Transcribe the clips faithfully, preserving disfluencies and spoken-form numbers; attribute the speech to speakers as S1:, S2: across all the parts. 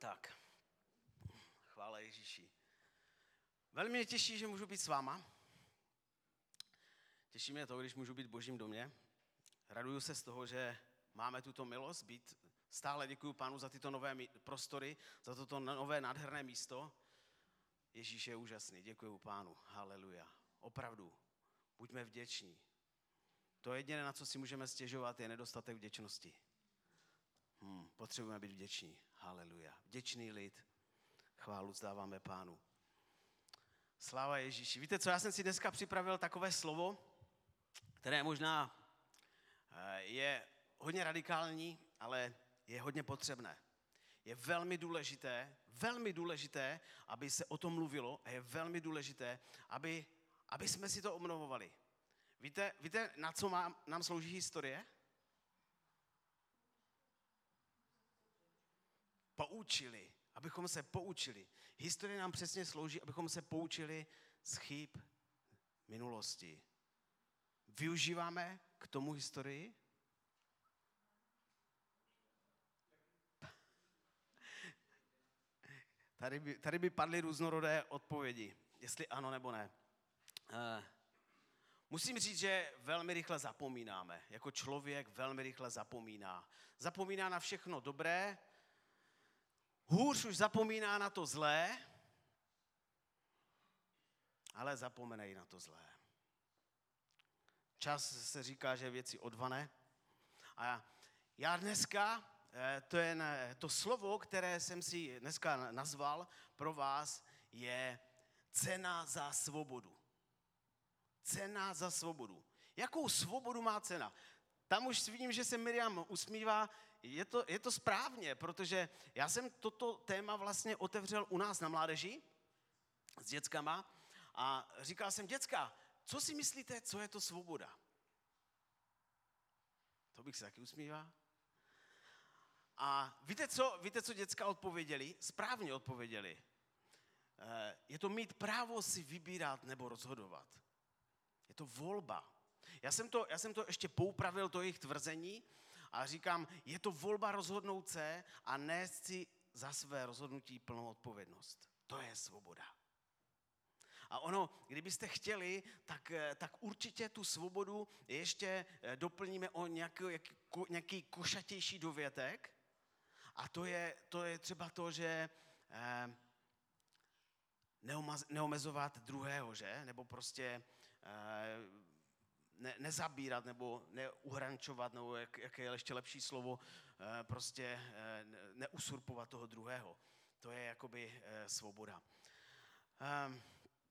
S1: Tak, chvála Ježíši. Velmi mě těší, že můžu být s váma. Těší mě to, když můžu být v Božím domě. Raduju se z toho, že máme tuto milost být. Stále děkuju Pánu za tyto nové prostory, za toto nové nádherné místo. Ježíš je úžasný, děkuju Pánu. Haleluja. Opravdu, buďme vděční. To jediné, na co si můžeme stěžovat, je nedostatek vděčnosti. Hmm, potřebujeme být vděční. Haleluja. Vděčný lid. Chválu vzdáváme Pánu. Sláva Ježíši. Víte co, já jsem si dneska připravil takové slovo, které možná je hodně radikální, ale je hodně potřebné. Je velmi důležité, velmi důležité, aby se o tom mluvilo a je velmi důležité, aby, aby jsme si to obnovovali. Víte, víte na co má, nám slouží historie? Poučili, abychom se poučili. Historie nám přesně slouží, abychom se poučili z chyb minulosti. Využíváme k tomu historii? Tady by, tady by padly různorodé odpovědi, jestli ano nebo ne. Uh, musím říct, že velmi rychle zapomínáme. Jako člověk velmi rychle zapomíná. Zapomíná na všechno dobré, hůř už zapomíná na to zlé, ale zapomenej na to zlé. Čas se říká, že věci odvane. A já dneska, to, je to slovo, které jsem si dneska nazval pro vás, je cena za svobodu. Cena za svobodu. Jakou svobodu má cena? Tam už vidím, že se Miriam usmívá. Je to, je to správně, protože já jsem toto téma vlastně otevřel u nás na mládeži s dětskama a říkal jsem, děcka, co si myslíte, co je to svoboda? To bych se taky usmíval. A víte co, víte, co děcka odpověděli? Správně odpověděli. Je to mít právo si vybírat nebo rozhodovat. Je to volba. Já jsem to, já jsem to ještě poupravil, to jejich tvrzení, a říkám, je to volba rozhodnout se a nést si za své rozhodnutí plnou odpovědnost. To je svoboda. A ono, kdybyste chtěli, tak, tak určitě tu svobodu ještě doplníme o nějaký, nějaký košatější dovětek. A to je, to je třeba to, že eh, neomezovat druhého, že? Nebo prostě eh, Ne, nezabírat nebo neuhrančovat, nebo jak, jaké je ještě lepší slovo, prostě neusurpovat toho druhého. To je jakoby svoboda. Um,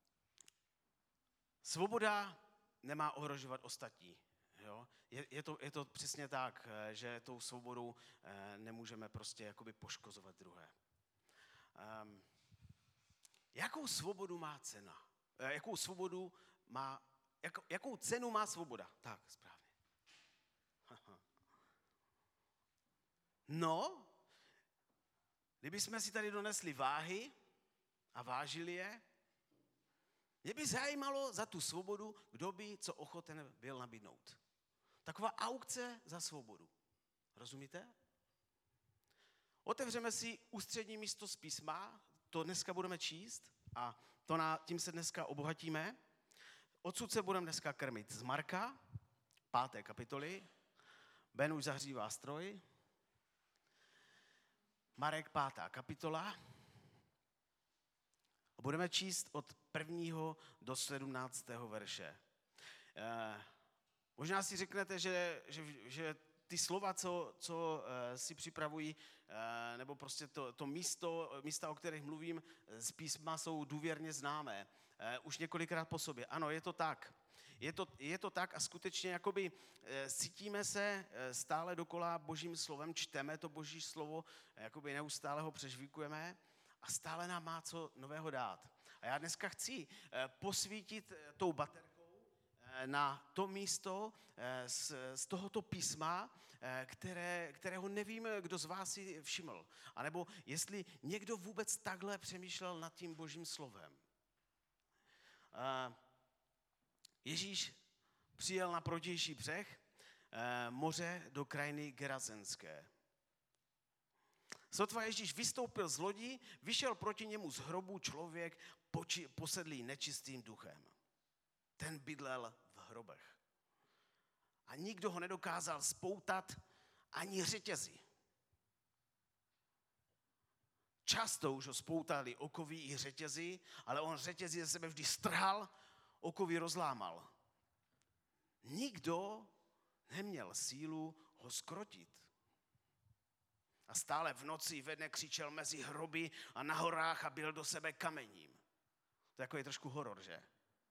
S1: svoboda nemá ohrožovat ostatní. Jo? Je, je, to, je to přesně tak, že tou svobodou nemůžeme prostě jakoby poškozovat druhé. Um, jakou svobodu má cena? Jakou svobodu má Jak, jakou cenu má svoboda? Tak, správně. No, kdybychom si tady donesli váhy a vážili je, mě by zajímalo za tu svobodu, kdo by co ochoten byl nabídnout. Taková aukce za svobodu. Rozumíte? Otevřeme si ústřední místo z písma, to dneska budeme číst a to na, tím se dneska obohatíme. Odsud se budeme dneska krmit z Marka, páté kapitoly. Ben už zahřívá stroj. Marek, pátá kapitola. A budeme číst od prvního do sedmnáctého verše. Eh, možná si řeknete, že, že, že ty slova, co, co eh, si připravují, eh, nebo prostě to, to místo, místa, o kterých mluvím, z písma jsou důvěrně známé. Eh, už několikrát po sobě. Ano, je to tak. Je to, je to tak a skutečně jakoby eh, cítíme se eh, stále dokola Božím slovem, čteme to Boží slovo, eh, jakoby neustále ho přežvíkujeme a stále nám má co nového dát. A já dneska chci eh, posvítit eh, tou baterkou na to místo z, z tohoto písma, které, kterého nevím, kdo z vás si všiml. A nebo jestli někdo vůbec takhle přemýšlel nad tím Božím slovem. Ježíš přijel na protější břeh moře do krajiny Gerazenské. Sotva Ježíš vystoupil z lodi, vyšel proti němu z hrobu člověk poči, posedlý nečistým duchem. Ten bydlel v hrobech. A nikdo ho nedokázal spoutat ani řetězy. Často už ho spoutali okoví i řetězy, ale on řetězy ze sebe vždy strhal, okoví rozlámal. Nikdo neměl sílu ho skrotit. A stále v noci ve dne křičel mezi hroby a na horách a byl do sebe kamením. To je jako je trošku horor, že?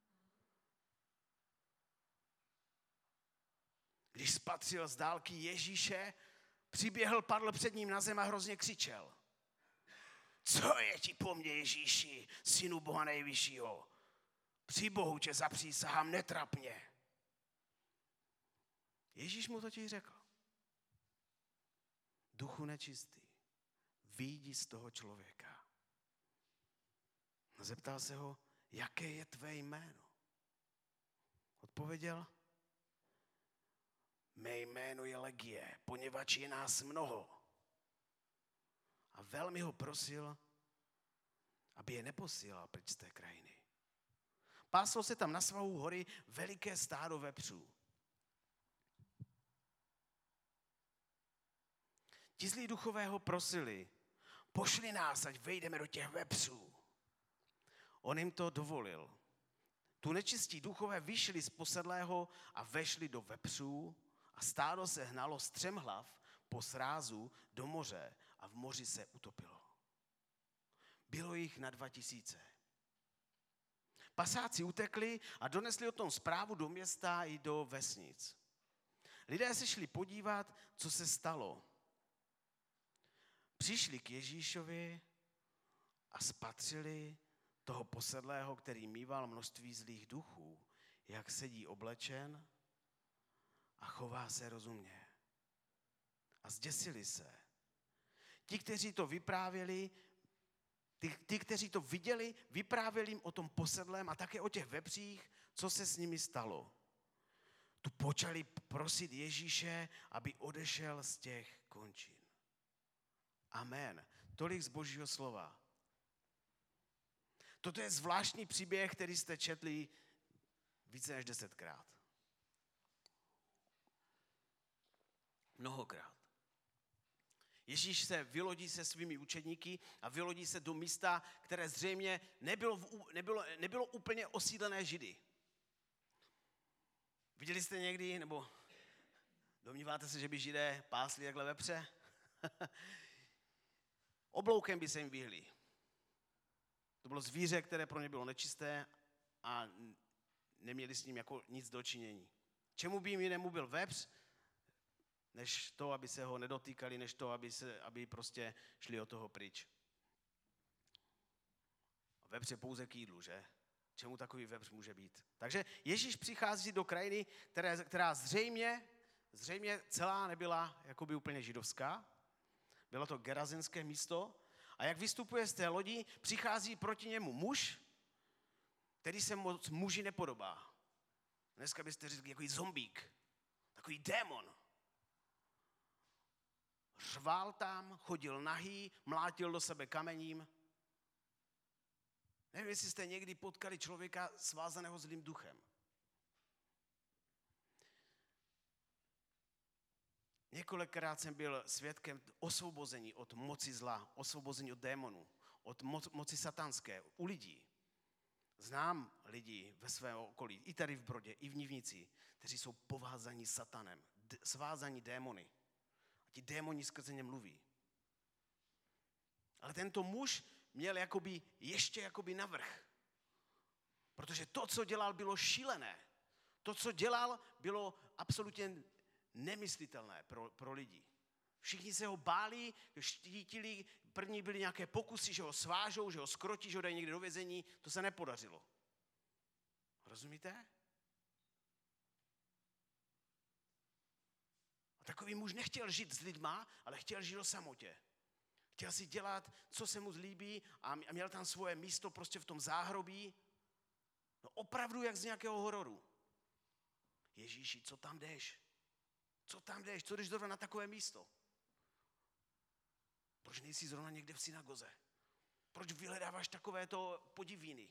S1: Když spatřil z dálky Ježíše, přiběhl, padl před ním na zem a hrozně křičel. Co je ti po mně, Ježíši, synu Boha nejvyššího? Při Bohu tě zapřísahám, netrap mě. Ježíš mu totiž řekl. Duchu nečistý, vyjdi z toho člověka. Zeptal se ho, jaké je tvé jméno. Odpověděl, mé jméno je Legie, poněvadž je nás mnoho. A velmi ho prosil, aby je neposílal pryč z té krajiny. Páslo se tam na svahu hory veliké stádo vepřů. Ti zlí duchové ho prosili, pošli nás, ať vejdeme do těch vepřů. On jim to dovolil. Tu nečistí duchové vyšli z posedlého a vešli do vepřů a stádo se hnalo střemhlav po srázu do moře a v moři se utopilo. Bylo jich na dva tisíce. Pasáci utekli a donesli o tom zprávu do města i do vesnic. Lidé se šli podívat, co se stalo. Přišli k Ježíšovi a spatřili toho posedlého, který mýval množství zlých duchů, jak sedí oblečen a chová se rozumně. A zděsili se. Ti, kteří to vyprávěli, ty, ty, kteří to viděli, vyprávěli jim o tom posedlém a také o těch vepřích, co se s nimi stalo. Tu počali prosit Ježíše, aby odešel z těch končin. Amen. Tolik z Božího slova. Toto je zvláštní příběh, který jste četli více než desetkrát. Mnohokrát. Ježíš se vylodí se svými učedníky a vylodí se do místa, které zřejmě nebylo, v, nebylo, nebylo úplně osídlené Židy. Viděli jste někdy, nebo domníváte se, že by Židé pásli takhle vepře? Obloukem by se jim vyhli. To bylo zvíře, které pro ně bylo nečisté a neměli s ním jako nic dočinění. Čemu by jim jinému byl vepř, než to, aby se ho nedotýkali, než to, aby, se, aby prostě šli od toho pryč. Vepř je pouze k jídlu, že? Čemu takový vepř může být? Takže Ježíš přichází do krajiny, které, která zřejmě, zřejmě celá nebyla jakoby úplně židovská. Bylo to gerazinské místo. A jak vystupuje z té lodi, přichází proti němu muž, který se moc muži nepodobá. Dneska byste řekli, takový zombík, takový démon. Řval tam, chodil nahý, mlátil do sebe kamením. Nevím, jestli jste někdy potkali člověka svázaného zlým duchem. Několikrát jsem byl svědkem osvobození od moci zla, osvobození od démonů, od mo- moci satanské u lidí. Znám lidi ve svém okolí, i tady v Brodě, i v Nivnici, kteří jsou povázaní satanem, d- svázaní démony. A ti démoni skrze ně mluví. Ale tento muž měl jakoby, ještě jakoby navrch. Protože to, co dělal, bylo šílené. To, co dělal, bylo absolutně nemyslitelné pro, pro lidi. Všichni se ho báli, štítili, první byly nějaké pokusy, že ho svážou, že ho skrotí, že ho dají někde do vězení. To se nepodařilo. Rozumíte? A takový muž nechtěl žít s lidma, ale chtěl žít o samotě. Chtěl si dělat, co se mu zlíbí a měl tam svoje místo prostě v tom záhrobí. No opravdu jak z nějakého hororu. Ježíši, co tam jdeš? Co tam jdeš? Co jdeš zrovna na takové místo? Proč proč nejsi zrovna někde v synagoze? Proč vyhledáváš takovéto podivíny?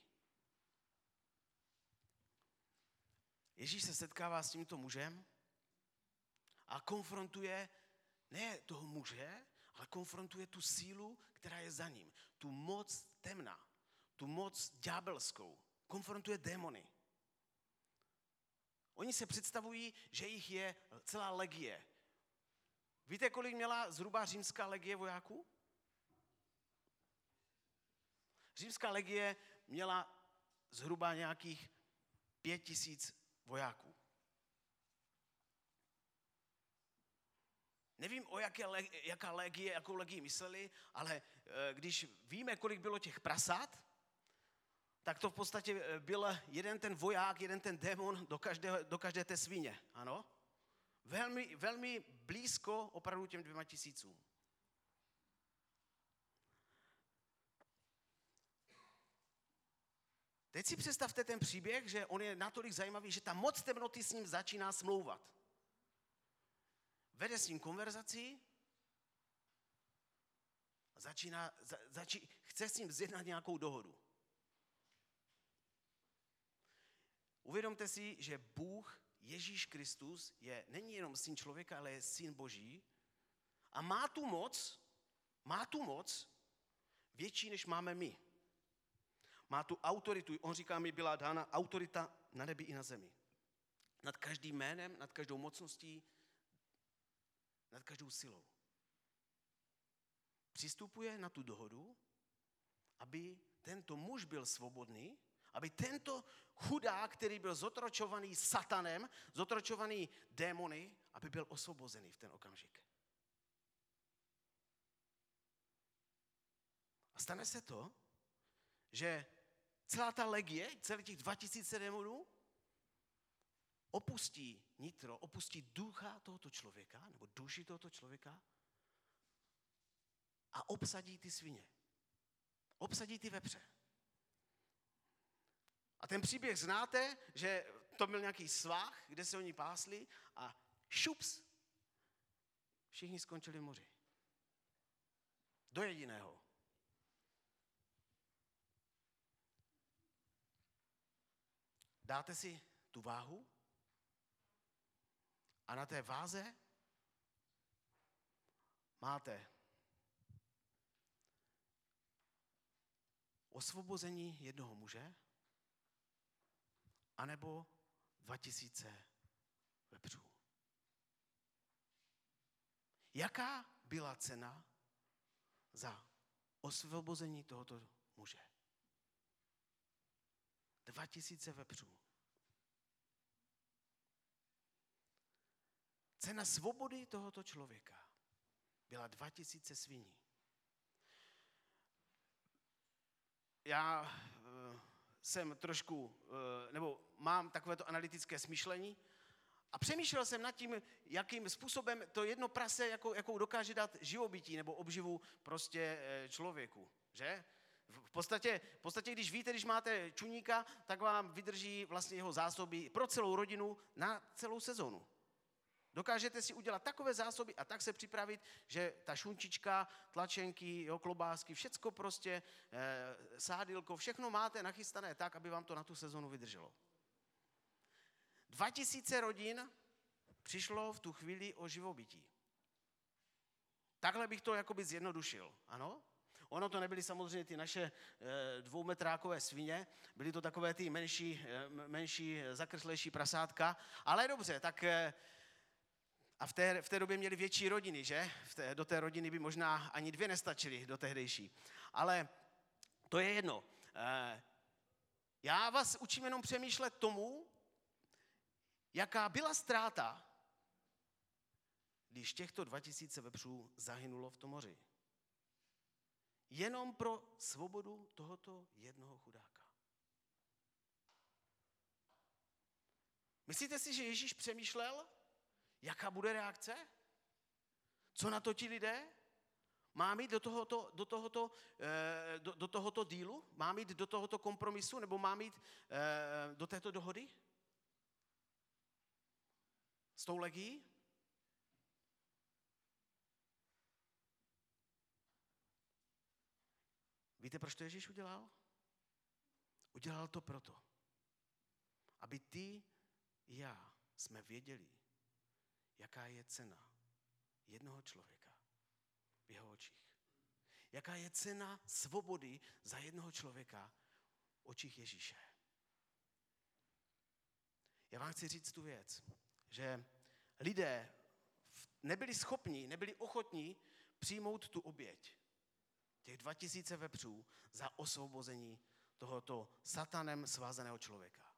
S1: Ježíš se setkává s tímto mužem a konfrontuje ne toho muže, ale konfrontuje tu sílu, která je za ním. Tu moc temna, tu moc ďábelskou. Konfrontuje démony. Oni se představují, že jich je celá legie. Víte, kolik měla zhruba římská legie vojáků? Římská legie měla zhruba nějakých pět tisíc vojáků. Nevím, o jaké, jaká legie, jakou legii mysleli, ale když víme, kolik bylo těch prasát, tak to v podstatě byl jeden ten voják, jeden ten démon do každé, do každé té svíně. Ano? Velmi, velmi blízko opravdu těm dvěma tisícům. Teď si představte ten příběh, že on je natolik zajímavý, že ta moc temnoty s ním začíná smlouvat. Vede s ním konverzaci a začíná, za, začí, chce s ním zjednat nějakou dohodu. Uvědomte si, že Bůh, Ježíš Kristus, je, není jenom syn člověka, ale je syn Boží a má tu moc, má tu moc větší, než máme my. Má tu autoritu, on říká, mi byla dána autorita na nebi i na zemi. Nad každým jménem, nad každou mocností, nad každou silou. Přistupuje na tu dohodu, aby tento muž byl svobodný, aby tento chudák, který byl zotročovaný satanem, zotročovaný démony, aby byl osvobozený v ten okamžik. A stane se to, že celá ta legie, celý těch dva tisíce démonů opustí nitro, opustí ducha tohoto člověka, nebo duši tohoto člověka a obsadí ty svině. Obsadí ty vepře. A ten příběh znáte, že to byl nějaký svah, kde se oni pásli a šups, všichni skončili v moři. Do jediného. Dáte si tu váhu a na té váze máte osvobození jednoho muže anebo dva tisíce vepřů. Jaká byla cena za osvobození tohoto muže? Dva tisíce vepřů. Cena svobody tohoto člověka byla dva tisíce sviní. Já uh, jsem trošku, uh, nebo mám takovéto analytické smýšlení a přemýšlel jsem nad tím, jakým způsobem to jedno prase, jakou, jakou dokáže dát živobytí nebo obživu prostě člověku, že? V podstatě, v podstatě, když víte, když máte čuníka, tak vám vydrží vlastně jeho zásoby pro celou rodinu na celou sezonu. Dokážete si udělat takové zásoby a tak se připravit, že ta šunčička, tlačenky, jo, klobásky, všecko prostě, e, sádilko, všechno máte nachystané tak, aby vám to na tu sezonu vydrželo. Dva tisíce rodin přišlo v tu chvíli o živobytí. Takhle bych to jakoby zjednodušil, ano? Ono to nebyly samozřejmě ty naše e, dvoumetrákové svině, byly to takové ty menší, e, menší zakrslejší prasátka, ale dobře, tak e, a v té, v té době měli větší rodiny, že? V té, do té rodiny by možná ani dvě nestačily do tehdejší. Ale to je jedno. E, já vás učím jenom přemýšlet tomu, jaká byla ztráta, když těchto dva tisíce vepřů zahynulo v tom moři. Jenom pro svobodu tohoto jednoho chudáka. Myslíte si, že Ježíš přemýšlel, jaká bude reakce? Co na to ti lidé? Má mít do tohoto, do tohoto, do, do tohoto dílu? Má mít do tohoto kompromisu? Nebo má mít do této dohody? S tou legií? Víte, proč to Ježíš udělal? Udělal to proto, aby ty i já jsme věděli, jaká je cena jednoho člověka v jeho očích. Jaká je cena svobody za jednoho člověka v očích Ježíše. Já vám chci říct tu věc, že lidé nebyli schopni, nebyli ochotní přijmout tu oběť. Těch dva tisíce vepřů za osvobození tohoto satanem svázaného člověka.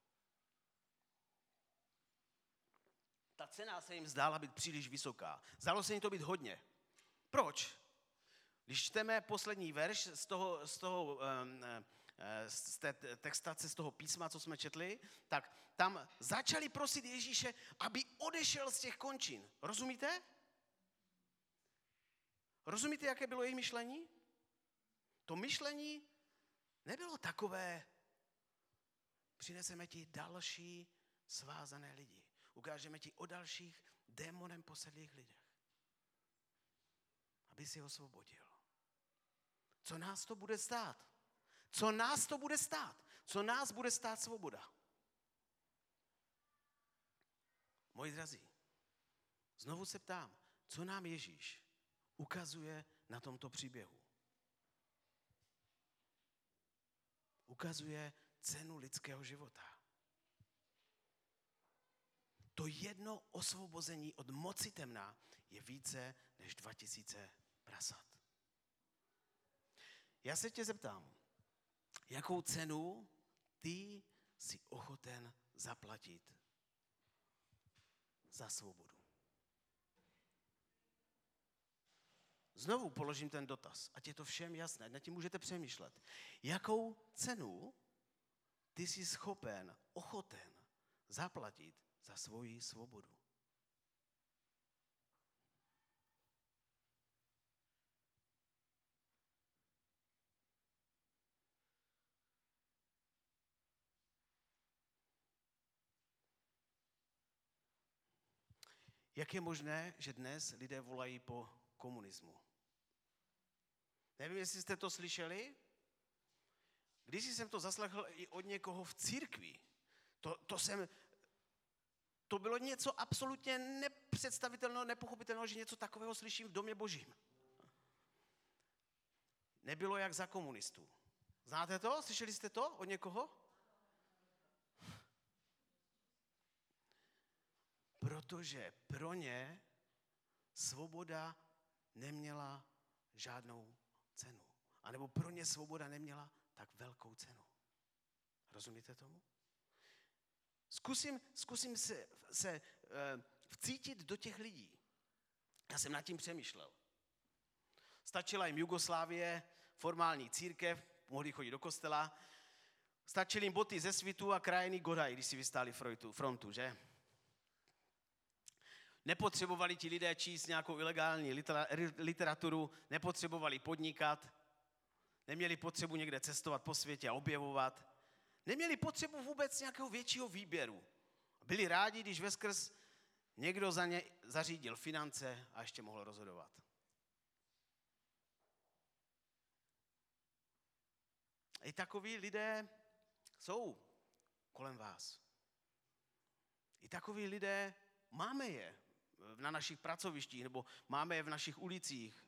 S1: Ta cena se jim zdála být příliš vysoká. Zdálo se jim to být hodně. Proč? Když čteme poslední verš z toho, z toho z té textace, z toho písma, co jsme četli, tak tam začali prosit Ježíše, aby odešel z těch končin. Rozumíte? Rozumíte, jaké bylo jejich myšlení? To myšlení nebylo takové, přineseme ti další svázané lidi. Ukážeme ti o dalších démonem posedlých lidech. Aby si osvobodil. Co nás to bude stát? Co nás to bude stát? Co nás bude stát svoboda? Moji drazí, znovu se ptám, co nám Ježíš ukazuje na tomto příběhu? Ukazuje cenu lidského života. To jedno osvobození od moci temna je více než dva tisíce prasat. Já se tě zeptám, jakou cenu ty jsi ochoten zaplatit za svobodu? Znovu položím ten dotaz, ať je to všem jasné, nad tím můžete přemýšlet. Jakou cenu ty jsi schopen, ochoten zaplatit za svoji svobodu? Jak je možné, že dnes lidé volají po komunismu? Nevím, jestli jste to slyšeli. Když jsem to zaslechl i od někoho v církvi, to, to, jsem, to bylo něco absolutně nepředstavitelného, nepochopitelného, že něco takového slyším v domě Božím. Nebylo jak za komunistů. Znáte to? Slyšeli jste to od někoho? Protože pro ně svoboda neměla žádnou cenu. A nebo pro ně svoboda neměla tak velkou cenu. Rozumíte tomu? Zkusím, zkusím se, se uh, vcítit do těch lidí. Já jsem nad tím přemýšlel. Stačila jim Jugoslávie, formální církev, mohli chodit do kostela. Stačily jim boty ze svitu a krajiny Godaj, když si vystáli frontu, frontu, že? Nepotřebovali ti lidé číst nějakou ilegální literaturu, nepotřebovali podnikat, neměli potřebu někde cestovat po světě a objevovat, neměli potřebu vůbec nějakého většího výběru. Byli rádi, když veskrz někdo za ně zařídil finance a ještě mohl rozhodovat. I takoví lidé jsou kolem vás. I takoví lidé máme je na našich pracovištích, nebo máme je v našich ulicích.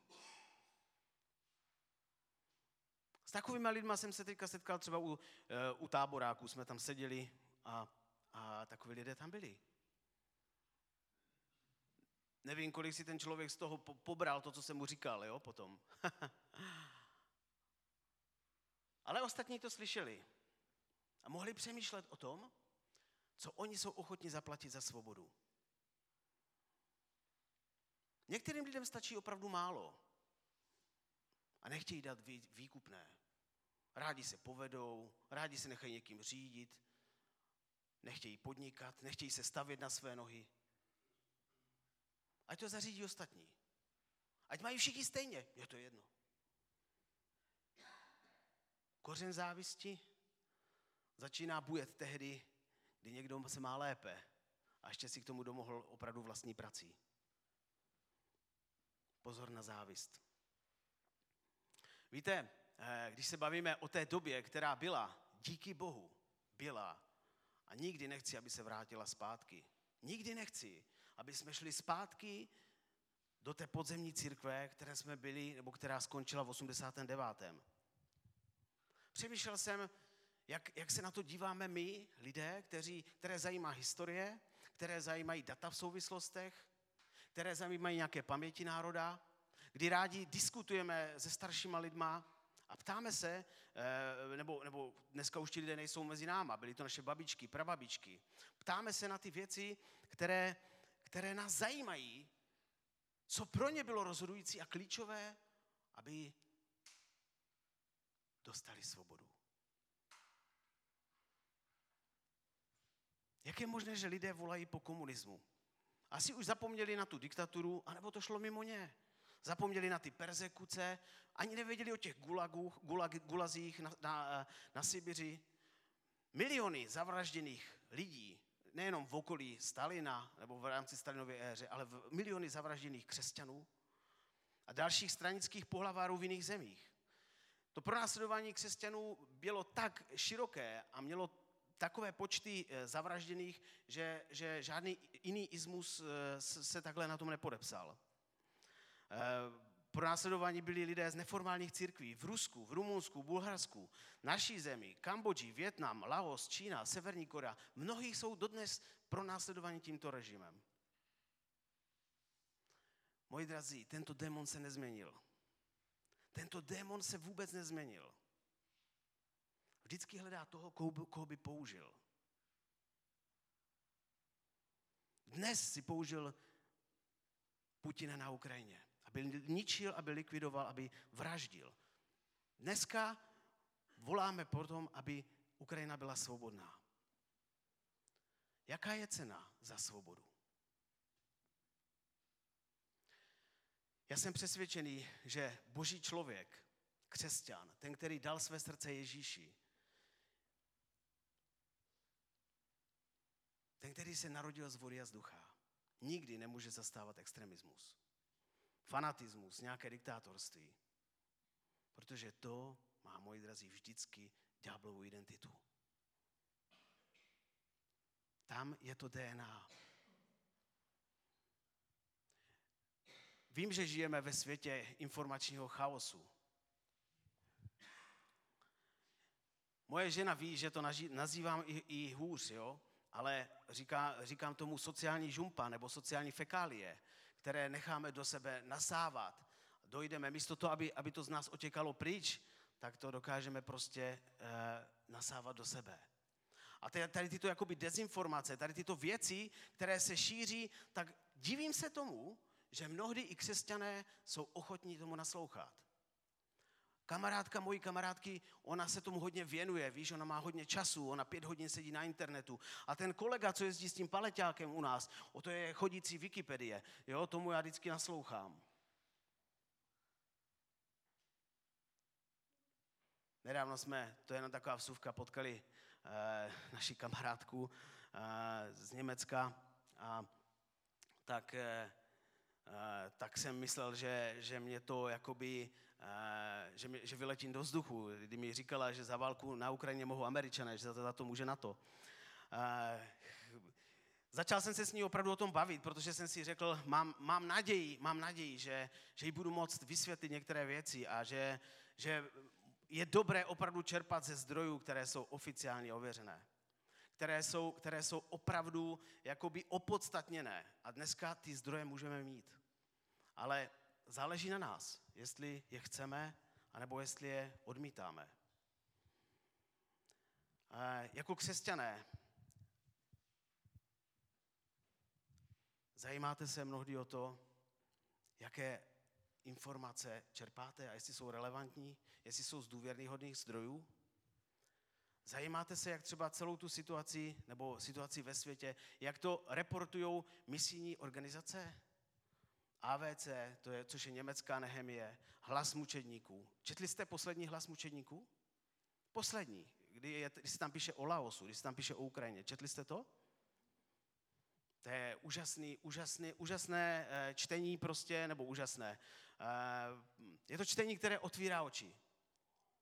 S1: S takovými lidmi jsem se teďka setkal třeba u, u táboráků, jsme tam seděli a, a takoví lidé tam byli. Nevím, kolik si ten člověk z toho po, pobral, to, co jsem mu říkal, jo, potom. Ale ostatní to slyšeli a mohli přemýšlet o tom, co oni jsou ochotni zaplatit za svobodu. Některým lidem stačí opravdu málo a nechtějí dát výkupné. Rádi se povedou, rádi se nechají někým řídit, nechtějí podnikat, nechtějí se stavět na své nohy. Ať to zařídí ostatní. Ať mají všichni stejně, je to jedno. Kořen závisti začíná bujet tehdy, kdy někdo se má lépe a ještě si k tomu domohl opravdu vlastní prací. Pozor na závist. Víte, když se bavíme o té době, která byla, díky Bohu, byla a nikdy nechci, aby se vrátila zpátky. Nikdy nechci, aby jsme šli zpátky do té podzemní církve, které jsme byli, nebo která skončila v osmdesátém devátém Přemýšlel jsem, jak, jak se na to díváme my, lidé, kteří, které zajímá historie, které zajímají data v souvislostech, které zajímají nějaké paměti národa, kdy rádi diskutujeme se staršíma lidma a ptáme se, nebo, nebo dneska už ti lidé nejsou mezi náma, byly to naše babičky, prababičky. Ptáme se na ty věci, které, které nás zajímají, co pro ně bylo rozhodující a klíčové, aby dostali svobodu. Jak je možné, že lidé volají po komunismu? Asi už zapomněli na tu diktaturu, anebo to šlo mimo ně. Zapomněli na ty perzekuce, ani nevěděli o těch gulagů, gulag, gulazích na, na, na Sibiři. Miliony zavražděných lidí, nejenom v okolí Stalina, nebo v rámci Stalinovy éře, ale v miliony zavražděných křesťanů a dalších stranických pohlavárů v jiných zemích. To pronásledování křesťanů bylo tak široké a mělo takové počty zavražděných, že, že žádný jiný ismus se takhle na tom nepodepsal. Pronásledováni byli lidé z neformálních církví v Rusku, v Rumunsku, Bulharsku, naší zemi, Kambodži, Vietnam, Laos, Čína, Severní Korea. Mnohí jsou dodnes pronásledováni tímto režimem. Moji drazí, tento démon se nezměnil. Tento démon se vůbec nezměnil. Vždycky hledá toho, koho by použil. Dnes si použil Putina na Ukrajině, aby ničil, aby likvidoval, aby vraždil. Dneska voláme po tom, aby Ukrajina byla svobodná. Jaká je cena za svobodu? Já jsem přesvědčený, že boží člověk, křesťan, ten, který dal své srdce Ježíši, ten, který se narodil z vody a z ducha, nikdy nemůže zastávat extremismus, fanatismus, nějaké diktátorství. Protože to má, moji drazí, vždycky ďáblovu identitu. Tam je to D N A. Vím, že žijeme ve světě informačního chaosu. Moje žena ví, že to nazývám i, i hůř, jo? Ale říká, říkám tomu sociální žumpa nebo sociální fekálie, které necháme do sebe nasávat. Dojdeme, místo toho, aby, aby to z nás otěkalo pryč, tak to dokážeme prostě e, nasávat do sebe. A tady, tady tyto jakoby dezinformace, tady tyto věci, které se šíří, tak divím se tomu, že mnohdy i křesťané jsou ochotní tomu naslouchat. Kamarádka mojí kamarádky, ona se tomu hodně věnuje, víš, ona má hodně času, ona pět hodin sedí na internetu. A ten kolega, co jezdí s tím paleťákem u nás, o to je chodící Wikipedie, jo, tomu já vždycky naslouchám. Nedávno jsme, to je jenom taková vsuvka, potkali eh, naši kamarádku eh, z Německa a tak... Eh, Uh, tak jsem myslel, že, že mě to jakoby, uh, že, mě, že vyletím do vzduchu, kdy mi říkala, že za válku na Ukrajině mohou Američané, že za to, za to může NATO. Uh, začal jsem se s ní opravdu o tom bavit, protože jsem si řekl, mám, mám naději, mám naději, že, že jí budu moct vysvětlit některé věci a že, že je dobré opravdu čerpat ze zdrojů, které jsou oficiálně ověřené. Které jsou, které jsou opravdu jakoby opodstatněné. A dneska ty zdroje můžeme mít. Ale záleží na nás, jestli je chceme, anebo jestli je odmítáme. E, jako křesťané zajímáte se mnohdy o to, jaké informace čerpáte a jestli jsou relevantní, jestli jsou z důvěryhodných zdrojů. Zajímáte se, jak třeba celou tu situaci, nebo situaci ve světě, jak to reportujou misijní organizace? A V C, to je, což je německá Nehemie, Hlas mučedníků. Četli jste poslední Hlas mučedníků? Poslední, kdy, je, kdy se tam píše o Laosu, kdy se tam píše o Ukrajině. Četli jste to? To je úžasný, úžasný, úžasné čtení prostě, nebo úžasné. Je to čtení, které otvírá oči.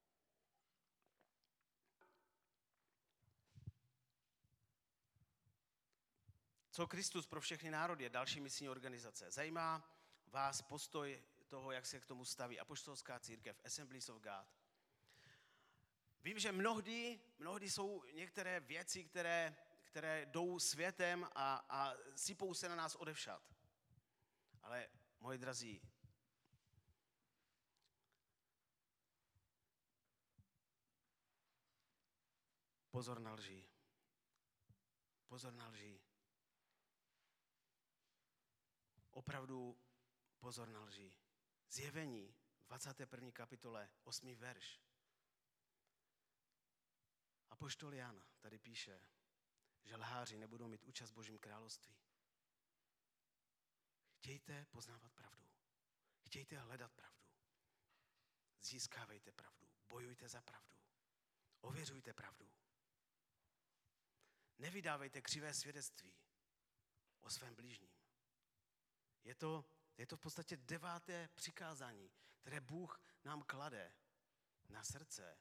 S1: Co Kristus pro všechny národy je další misijní organizace. Zajímá vás postoj toho, jak se k tomu staví apoštolská církev, Assemblies of God. Vím, že mnohdy, mnohdy jsou některé věci, které, které jdou světem a, a sypou se na nás odevšad. Ale moji drazí, pozor na lži. Pozor na lži. Opravdu pozor na lži. Zjevení, dvacáté první kapitole, osmý verš. Apoštol Jan tady píše, že lháři nebudou mít účast v Božím království. Chtějte poznávat pravdu. Chtějte hledat pravdu. Získávejte pravdu. Bojujte za pravdu. Ověřujte pravdu. Nevydávejte křivé svědectví o svém blížním. Je to, je to v podstatě deváté přikázání, které Bůh nám klade na srdce.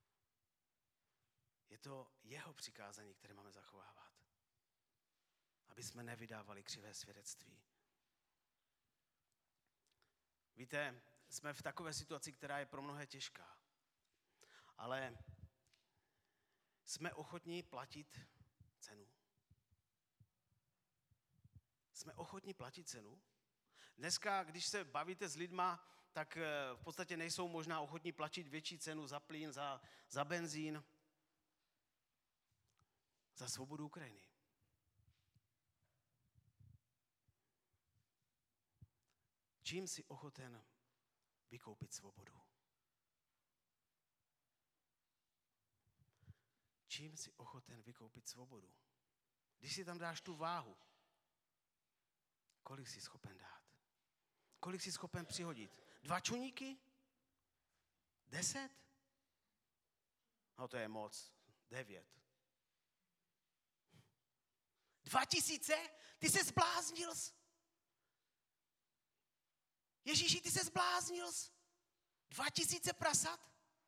S1: Je to jeho přikázání, které máme zachovávat. Aby jsme nevydávali křivé svědectví. Víte, jsme v takové situaci, která je pro mnohé těžká. Ale jsme ochotní platit cenu. Jsme ochotní platit cenu. Dneska, když se bavíte s lidma, tak v podstatě nejsou možná ochotní platit větší cenu za plyn, za, za benzín, za svobodu Ukrajiny. Čím jsi ochoten vykoupit svobodu? Čím jsi ochoten vykoupit svobodu? Když si tam dáš tu váhu, kolik jsi schopen dát? Kolik jsi schopen přihodit? Dva čuníky? Deset? No to je moc. Devět. Dva tisíce? Ty se zbláznil jsi? Ježíši, ty se zbláznil jsi? Dva tisíce prasat?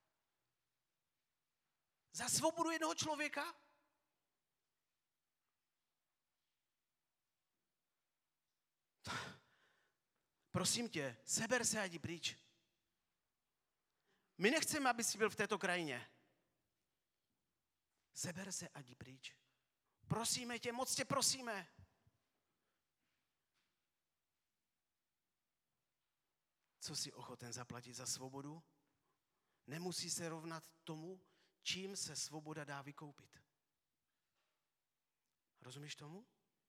S1: Za svobodu jednoho člověka? Prosím tě, seber se a jdi pryč. My nechceme, aby jsi byl v této krajině. Seber se a jdi pryč. Prosíme tě, moc tě prosíme. Co jsi ochoten zaplatit za svobodu? Nemusí se rovnat tomu, čím se svoboda dá vykoupit. Rozumíš tomu?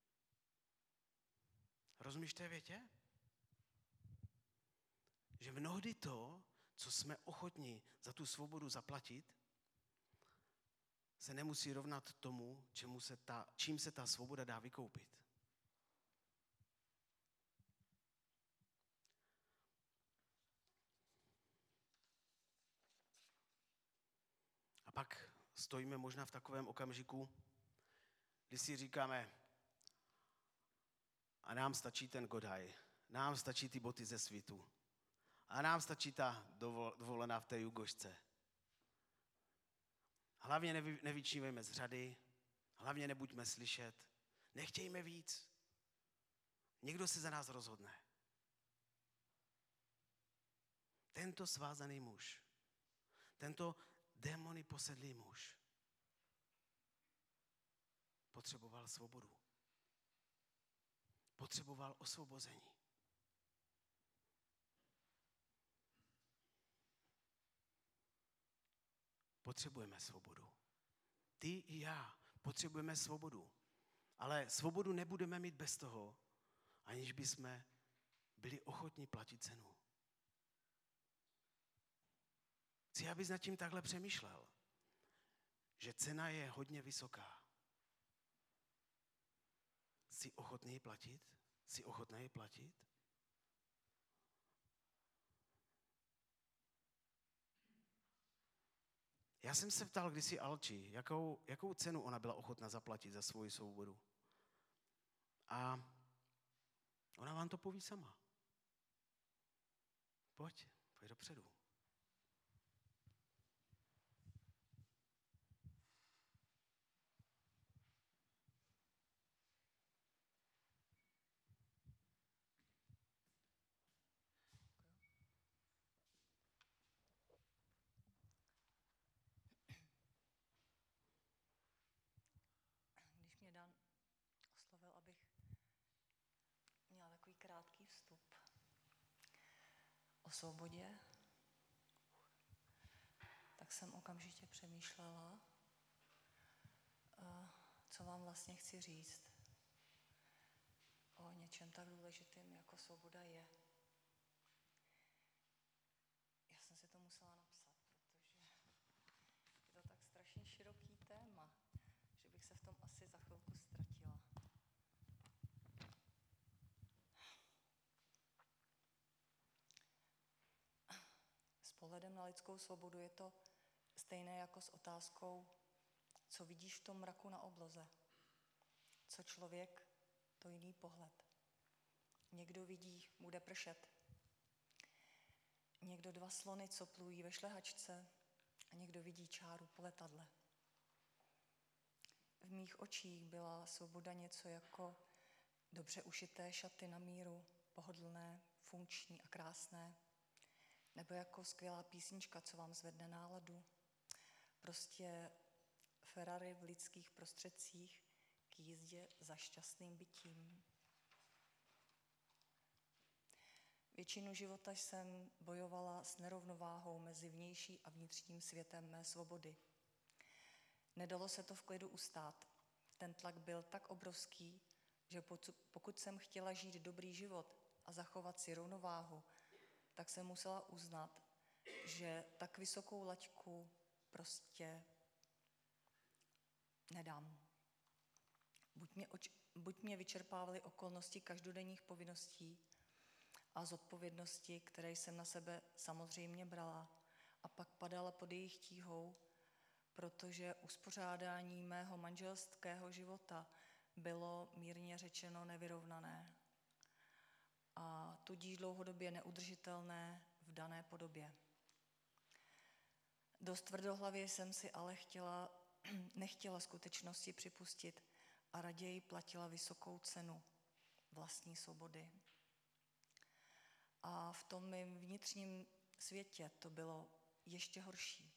S1: Rozumíš té větě? Že mnohdy to, co jsme ochotní za tu svobodu zaplatit, se nemusí rovnat tomu, čemu se ta, čím se ta svoboda dá vykoupit. A pak stojíme možná v takovém okamžiku, kdy si říkáme, a nám stačí ten Godaj, nám stačí ty boty ze svitu, a nám stačí ta dovolená v té Jugošce. Hlavně nevy, nevyčnívejme z řady, hlavně nebuďme slyšet, nechtějme víc. Někdo se za nás rozhodne. Tento svázaný muž, tento démony posedlý muž potřeboval svobodu. Potřeboval osvobození. Potřebujeme svobodu. Ty i já potřebujeme svobodu. Ale svobodu nebudeme mít bez toho, aniž bychom byli ochotní platit cenu. Chci, abys nad tím takhle přemýšlel, že cena je hodně vysoká. Jsi ochotný ji platit? Jsi ochotný ji platit? Já jsem se ptal kdysi Alči, jakou, jakou cenu ona byla ochotná zaplatit za svoji svobodu. A ona vám to poví sama. Pojď, pojď dopředu.
S2: svobodě, tak jsem okamžitě přemýšlela, co vám vlastně chci říct o něčem tak důležitým, jako svoboda je. Já jsem si to musela napsat, protože je to tak strašně široký téma, že bych se v tom asi za chvilku ztratila. S pohledem na lidskou svobodu je to stejné jako s otázkou, co vidíš v tom mraku na obloze. Co člověk, to jiný pohled. Někdo vidí, bude pršet. Někdo dva slony, co plují ve šlehačce, a někdo vidí čáru po letadle. V mých očích byla svoboda něco jako dobře ušité šaty na míru, pohodlné, funkční a krásné, nebo jako skvělá písnička, co vám zvedne náladu. Prostě Ferrari v lidských prostředcích k jízdě za šťastným bytím. Většinu života jsem bojovala s nerovnováhou mezi vnější a vnitřním světem mé svobody. Nedalo se to v klidu ustát. Ten tlak byl tak obrovský, že pokud jsem chtěla žít dobrý život a zachovat si rovnováhu, tak jsem musela uznat, že tak vysokou laťku prostě nedám. Buď mě, oč- buď mě vyčerpávaly okolnosti každodenních povinností a zodpovědnosti, které jsem na sebe samozřejmě brala, a pak padala pod jejich tíhou, protože uspořádání mého manželského života bylo mírně řečeno nevyrovnané a tudíž dlouhodobě neudržitelné v dané podobě. Dost tvrdohlavě jsem si ale chtěla, nechtěla skutečnosti připustit a raději platila vysokou cenu vlastní svobody. A v tom mém vnitřním světě to bylo ještě horší.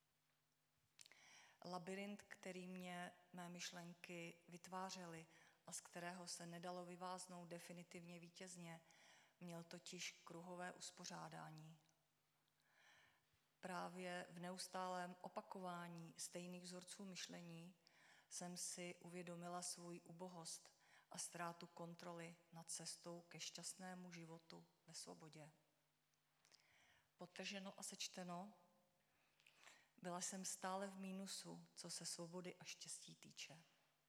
S2: Labyrint, který mě mé myšlenky vytvářely a z kterého se nedalo vyváznout definitivně vítězně, měl totiž kruhové uspořádání. Právě v neustálém opakování stejných vzorců myšlení jsem si uvědomila svou ubohost a ztrátu kontroly nad cestou ke šťastnému životu ve svobodě. Podtrženo a sečteno, byla jsem stále v mínusu, co se svobody a štěstí týče.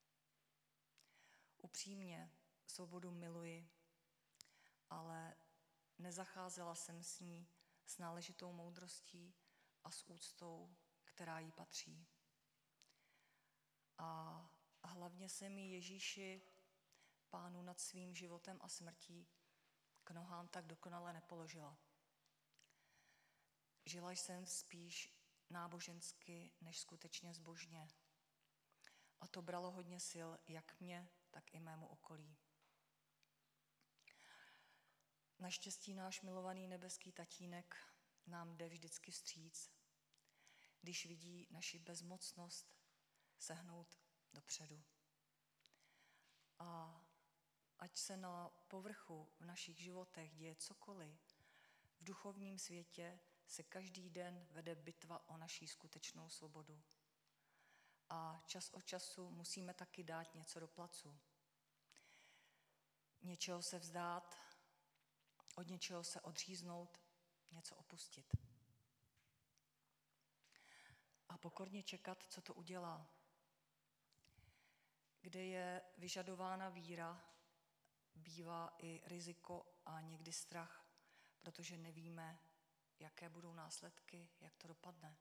S2: Upřímně svobodu miluji, ale nezacházela jsem s ní s náležitou moudrostí a s úctou, která jí patří. A hlavně se mi Ježíši, Pánu nad svým životem a smrtí, k nohám tak dokonale nepoložila. Žila jsem spíš nábožensky, než skutečně zbožně. A to bralo hodně sil, jak mě, tak i mému okolí. Naštěstí náš milovaný nebeský tatínek nám jde vždycky vstříc, když vidí naši bezmocnost sehnout dopředu. A ať se na povrchu v našich životech děje cokoliv, v duchovním světě se každý den vede bitva o naši skutečnou svobodu. A čas od času musíme taky dát něco do placu. Něčeho se vzdát, od něčeho se odříznout, něco opustit. A pokorně čekat, co to udělá. Kde je vyžadována víra, bývá i riziko a někdy strach, protože nevíme, jaké budou následky, jak to dopadne.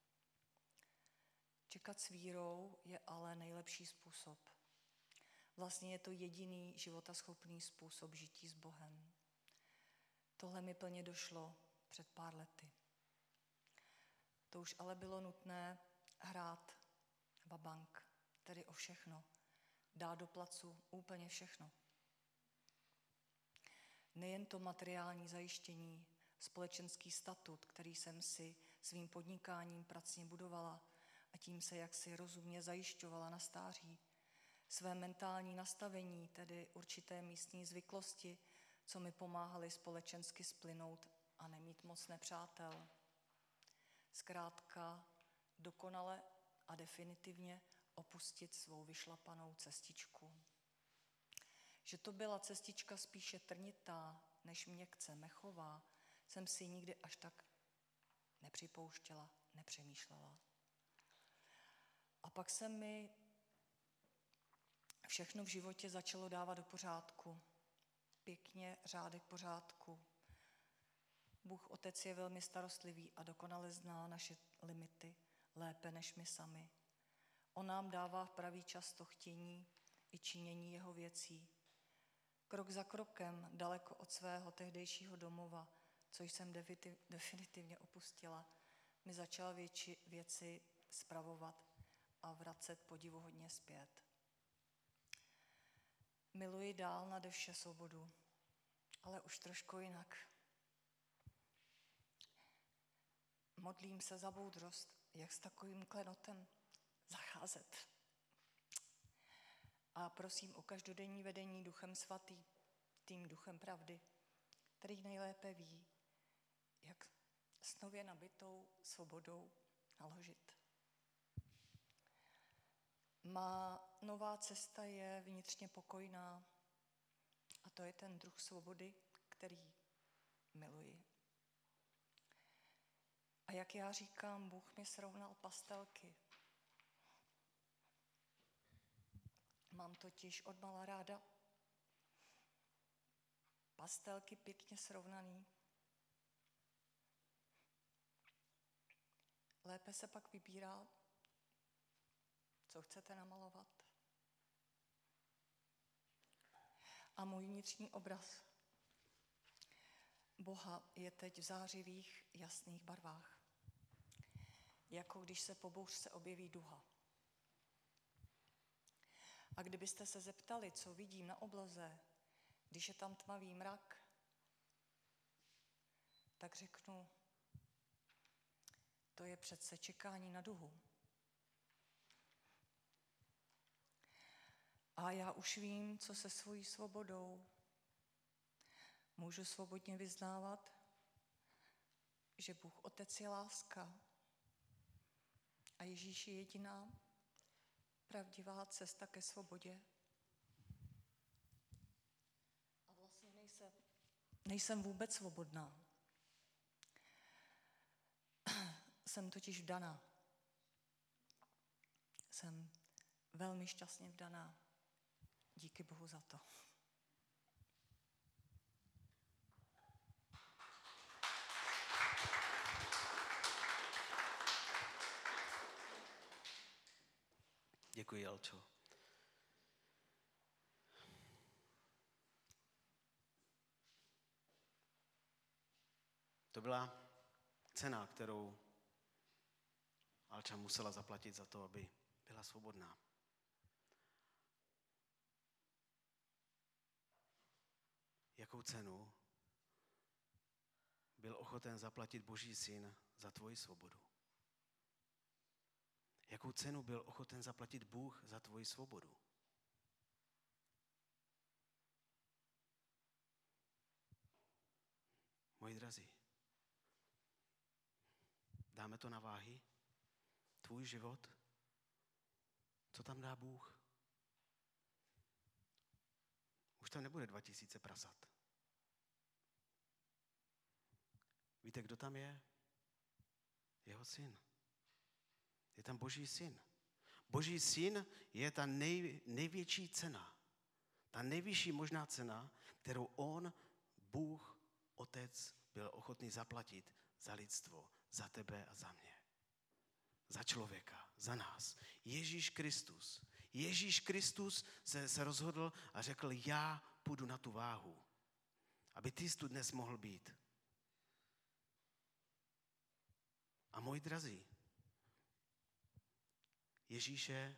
S2: Čekat s vírou je ale nejlepší způsob. Vlastně je to jediný životaschopný způsob žití s Bohem. Tohle mi plně došlo před pár lety. To už ale bylo nutné hrát vabank, tedy o všechno. Dát do placu úplně všechno. Nejen to materiální zajištění, společenský statut, který jsem si svým podnikáním pracně budovala a tím se jaksi rozumně zajišťovala na stáří. Své mentální nastavení, tedy určité místní zvyklosti, co mi pomáhaly společensky splynout a nemít moc nepřátel. Zkrátka dokonale a definitivně opustit svou vyšlapanou cestičku. Že to byla cestička spíše trnitá, než měkce mechová, jsem si nikdy až tak nepřipouštěla, nepřemýšlela. A pak se mi všechno v životě začalo dávat do pořádku. Pěkně řádek pořádku. Bůh Otec je velmi starostlivý a dokonale zná naše limity lépe než my sami. On nám dává v pravý čas to chtění i činění jeho věcí. Krok za krokem, daleko od svého tehdejšího domova, co jsem definitivně opustila, mi začala větši, věci spravovat a vracet podivuhodně zpět. Miluji dál nade vše svobodu, ale už trošku jinak. Modlím se za moudrost, jak s takovým klenotem zacházet. A prosím o každodenní vedení Duchem Svatým, tím Duchem pravdy, který nejlépe ví, jak s nově nabitou svobodou naložit. Má nová cesta je vnitřně pokojná a to je ten druh svobody, který miluji. A jak já říkám, Bůh mi srovnal pastelky. Mám totiž odmala ráda pastelky pěkně srovnaný. Lépe se pak vybírá, co chcete namalovat. A můj vnitřní obraz Boha je teď v zářivých, jasných barvách. Jako když se po bouřce objeví duha. A kdybyste se zeptali, co vidím na obloze, když je tam tmavý mrak, tak řeknu, to je přece čekání na duhu. A já už vím, co se svojí svobodou můžu svobodně vyznávat, že Bůh Otec je láska a Ježíš je jediná pravdivá cesta ke svobodě. A vlastně nejsem, nejsem vůbec svobodná. Jsem totiž vdaná. Jsem velmi šťastně vdaná. Díky Bohu za to.
S1: Děkuji, Alčo. To byla cena, kterou Alča musela zaplatit za to, aby byla svobodná. Jakou cenu byl ochoten zaplatit Boží syn za tvoji svobodu? Jakou cenu byl ochoten zaplatit Bůh za tvoji svobodu? Moji drazí, dáme to na váhy? Tvůj život? Co tam dá Bůh? Už tam nebude dva tisíce prasat. Víte, kdo tam je? Jeho syn. Je tam Boží syn. Boží syn je ta nej, největší cena. Ta nejvyšší možná cena, kterou on, Bůh, Otec, byl ochotný zaplatit za lidstvo, za tebe a za mě. Za člověka, za nás. Ježíš Kristus. Ježíš Kristus se, se rozhodl a řekl, já půjdu na tu váhu, aby ty jsi tu dnes mohl být. A moji drazí, Ježíše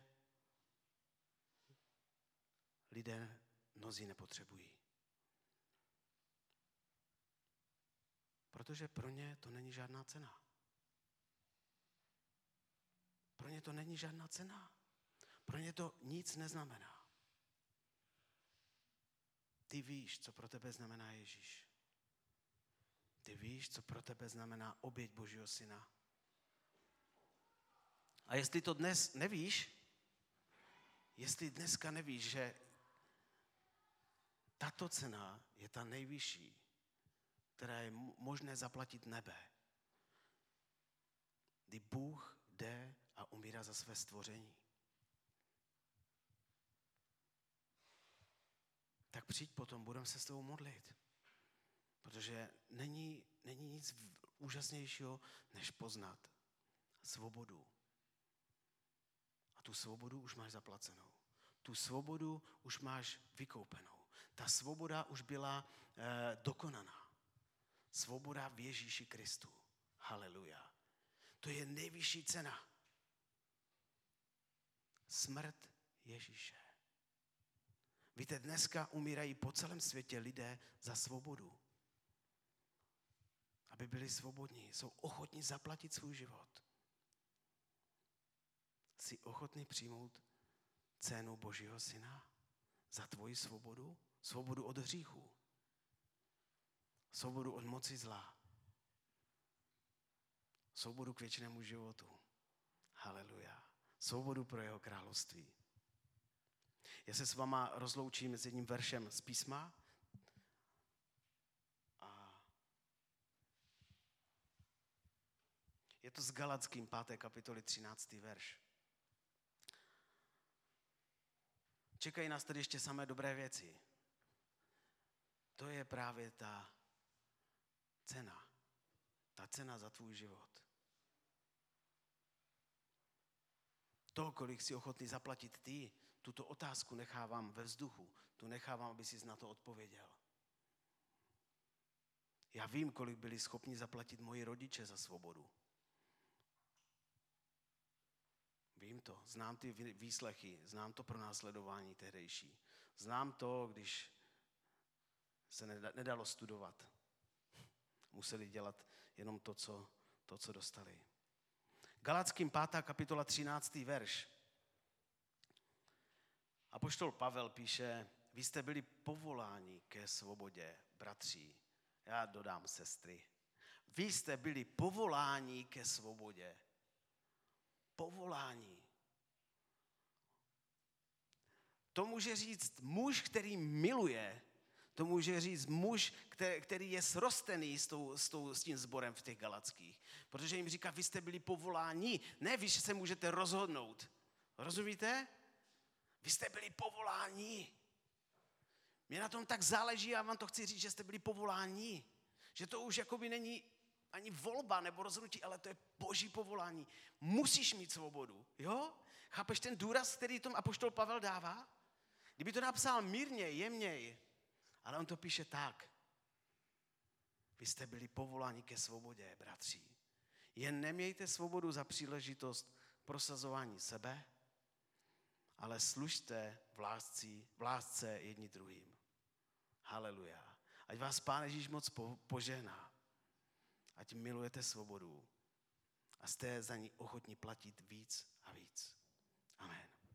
S1: lidé mnozí nepotřebují. Protože pro ně to není žádná cena. Pro ně to není žádná cena. Pro ně to nic neznamená. Ty víš, co pro tebe znamená Ježíš. Ty víš, co pro tebe znamená oběť Božího syna. A jestli to dnes nevíš, jestli dneska nevíš, že tato cena je ta nejvyšší, která je možné zaplatit nebe, kdy Bůh jde a umírá za své stvoření. Tak přijď potom, budeme se s tebou modlit. Protože není, není nic úžasnějšího, než poznat svobodu. A tu svobodu už máš zaplacenou. Tu svobodu už máš vykoupenou. Ta svoboda už byla eh, dokonaná. Svoboda v Ježíši Kristu. Haleluja. To je nejvyšší cena. Smrt Ježíše. Víte, dneska umírají po celém světě lidé za svobodu. Aby byli svobodní, jsou ochotní zaplatit svůj život. Jsi ochotný přijmout cenu Božího syna za tvoji svobodu? Svobodu od hříchu. Svobodu od moci zla. Svobodu k věčnému životu. Haleluja. Svobodu pro jeho království. Já se s váma rozloučím s jedním veršem z písma. A je to s Galackým páté kapitoly třináctý verš. Čekají nás tady ještě samé dobré věci. To je právě ta cena. Ta cena za tvůj život. To, kolik jsi ochotný zaplatit ty, tuto otázku nechávám ve vzduchu. Tu nechávám, aby jsi na to odpověděl. Já vím, kolik byli schopni zaplatit moji rodiče za svobodu. Vím to, znám ty výslechy, znám to pronásledování tehdejší. Znám to, když se nedalo studovat. Museli dělat jenom to, co, to, co dostali. Galackým pátá kapitola třináctý verš. Apoštol Pavel píše, vy jste byli povoláni ke svobodě, bratři. Já dodám sestry. Vy jste byli povoláni ke svobodě. Povolání. To může říct muž, který miluje. To může říct muž, který, který je srostený s, tou, s, tou, s tím sborem v těch Galackých. Protože jim říká, vy jste byli povoláni. Ne, vy se můžete rozhodnout. Rozumíte? Vy jste byli povoláni. Mně na tom tak záleží a vám to chci říct, že jste byli povoláni. Že to už jakoby není ani volba nebo rozhodnutí, ale to je Boží povolání. Musíš mít svobodu. Jo? Chápeš ten důraz, který tom apoštol Pavel dává? Kdyby to napsal mírně, jemněji, ale on to píše tak. Vy jste byli povoláni ke svobodě, bratři. Jen nemějte svobodu za příležitost prosazování sebe, ale služte v lásce, v lásce jedni druhým. Haleluja. Ať vás Pán Ježíš moc požehná. Ať milujete svobodu a jste za ní ochotní platit víc a víc.